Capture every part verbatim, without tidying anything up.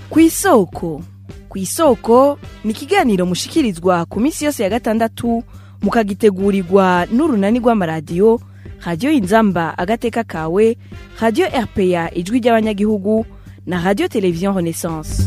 Kw'isoko. Kw'isoko ni ikiganiro mushikirizwa ku minsi yose ya gatandatu mukagitegurirwa n'urunani rw'amaradiyo Radio Inzamba agateka kawe, Radio R P A ijwi ry'abanyagihugu na Radio Television Renaissance.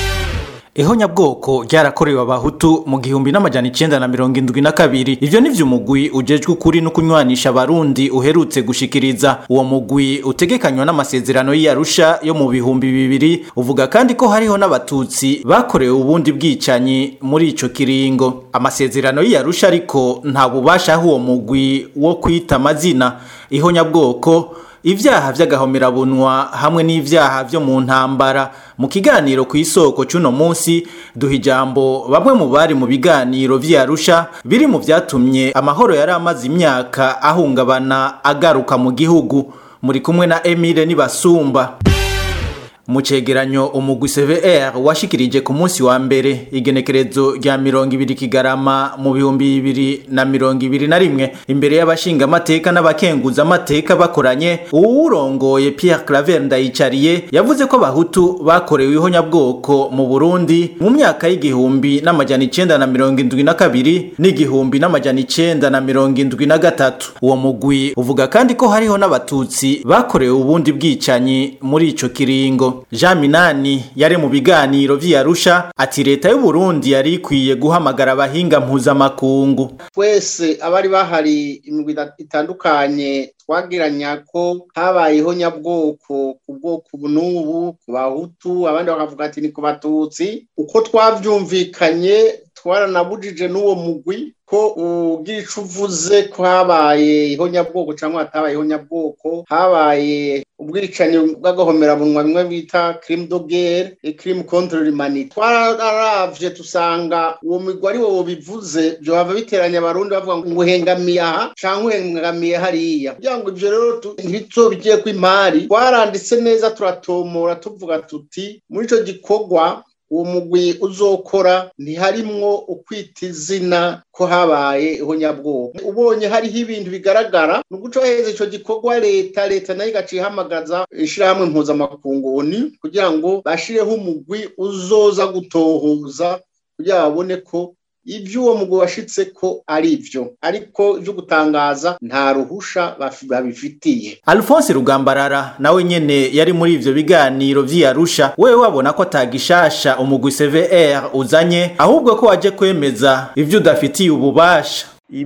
Ihonyabwoko ryarakorewe abahutu mu gihumbi n'amajana icenda na mirongo indwi na kabiri. Ivyo nivyo umugwi ujejwe ukuri no kunywanisha abarundi uherutse gushikiriza. Uwo mugwi utegekanywa n'amasezerano y'Arusha yo mu bihumbi bibiri uvuga kandi ko hariho n'abatutsi bakorewe ubundi bwicanyi muri ico kiringo. Amasezerano y'Arusha ariko nta bubasha aho uwo mugwi wo kwita amazina ihonyabwoko, ivyaha vy'agahomerabunwa hamwe n'ivyaha vyo mu ntambara. Mu kiganiro kw'isoko cuno munsi duha ijambo bamwe mu bari mu biganiro vy'Arusha biri mu vyatumye amahoro yari amaze imyaka ahungabana agaruka mu gihugu. Muri kumwe na Emile Nibasumba. Mu cegeranyo umugwi C V R washikirije ku munsi wa mbere igenekerezo rya mirongo ibiri Kigarama mu bihumbi bibiri na mirongo ibiri na rimwe imbere y'abashinga amateka n'abakenguza amateka bakoranye, uwurongoye Pierre Claver Ndayicariye yavuze ko abahutu bakorewe ihonyabwoko mu Burundi mu myaka y'igihumbi n'amajana icenda na mirongo indwi na kabiri n'igihumbi n'amajana icenda na mirongo indwi na gatatu. Uwo mugwi uvuga kandi ko hariho n'abatutsi bakorewe ubundi bwicanyi muri ico kiringo. Jean Minani yari mu biganiro vy'Arusha ati leta y'u Burundi yari ikwiye guhamagara abahinga mpuzamakungu. Twese abari bahari imigwi itandukanye twagiranya ko habayeho nyabwoko ku bwoko n'ubu ku bahutu, abandi bakavuga ati ni ku batutsi. Uko twavyumvikanye twaranabujije n'uwo mugwi ko ugira ico uvuze ko habaye ihonyabwoko cyangwa hatabaye ihonyabwoko, habaye ubwicanyi bw'agahomerabunwa bimwe bita crime de guerre et crime contre l'humanité. Twararavye tusanga uwo mugwi ari wo bivuze byo bava biteranya abarundi bavuga ngo uhengamiye aha canke uhengamiye hariya, kugira ngo ivyo rero ntibizobije ko imari. Twaranditse neza turatomora tuvuga tuti muri ico gikorwa uwo mugwi uzokora ntiharimwo ukwita izina ko habaye ihonyabwoko. Ubonye hariho ibintu bigaragara nuguco heze ico gikorwa leta leta nayo igacihamagaza ishirahamwe mpuzamakungu kugira ngo bashireho umugwi uzoza gutohoza kugira babone ko ivyo uwo mugwi washitse ko ari ivyo, ariko ivyo gutangaza nta ruhusha babifitiye. Alphonse Rugambarara nawe nyene yari muri ivyo biganiro vy'Arusha. Wewe wabona ko atagishasha umugwi C V R uzanye, ahubwo ko waje kwemeza ivyo udafitiye ububasha.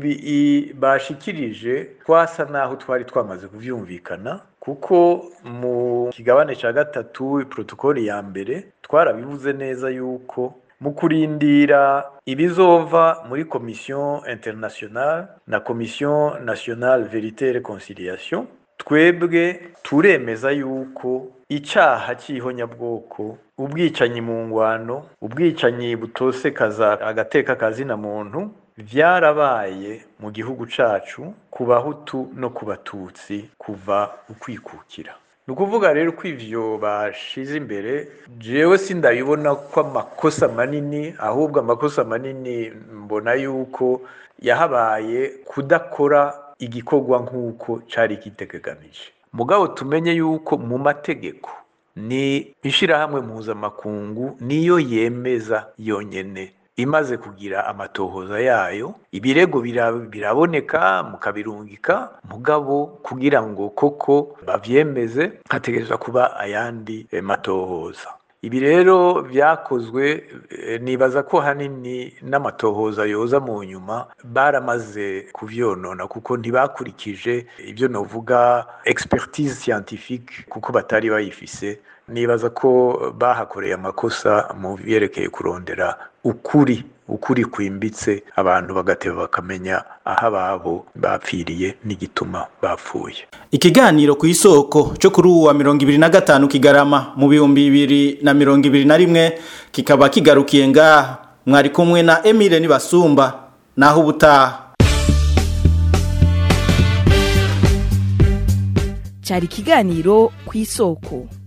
Ibi bashikirije twasa naho twari twamaze kuvyumvikana, kuko mu kigabane ca gatatu protokoli ya mbere twarabivuze neza yuko mu kurindira ibizova muri Commission Internationale na Commission Nationale Vérité et Réconciliation, twebwe turemeza yuko icaha c'ihonyabwoko, ubwicanyi mu ngwano, ubwicanyi butosekaza agateka kazina muntu vyarabaye mu gihugu cacu ku bahutu no ku batutsi kuva ukwikukira. Nukuvuga rero ko ivyo bashize imbere jewe sindabibona ko amakosa manini, ahubwo amakosa manini mbona yuko yahabaye kudakora igikorwa nk'uko cari kitegekanije. Mugabo tumenye yuko mu mategeko ni ishirahamwe mpuzamakungu niyo yemeza yonyene imaze kugira amatohoza yayo, ibirego biraboneka mukabirungika, mugabo kugira ngo koko bavyemeze hategerezwa kuba ayandi e, matohoza. Ibi rero vyakozwe e, nibaza ko hanini n'amatohoza yoza mu nyuma baramaze kuvyonona, kuko ntibakurikije ivyo novuga expertise scientifique kuko batari bayifise. Nibaza ko bahakoreye amakosa mu vyerekeye kurondera ukuri ukuri kwimbitse, abantu bagateba bakamenya aho ababo bapfiriye n'igituma bapfuye. Ikiganiro kw'isoko cyo kuri uwa mirongo ibiri na gatanu Kigarama mu bihumbi bibiri na mirongo ibiri na rimwe kikaba kigarukiye ngaha. Mwari kumwe na Emile Nibasumba, naho ubutaha. Cari ikiganiro kw'isoko.